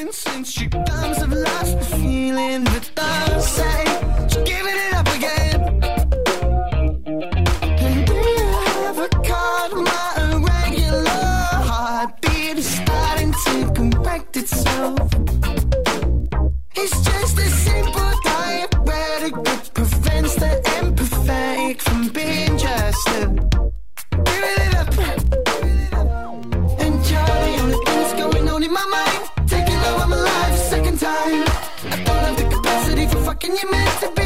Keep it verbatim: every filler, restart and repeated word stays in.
And since your gums have lost the feeling that I say, so giving it up again. And if I caught my irregular heartbeat is starting to correct itself. It's just a simple diabetic, prevents the imperfect from being just a give it up. And you're the only thing that's going on in my mind. Taking over my life a second time. I don't have the capacity for fucking you meant to be.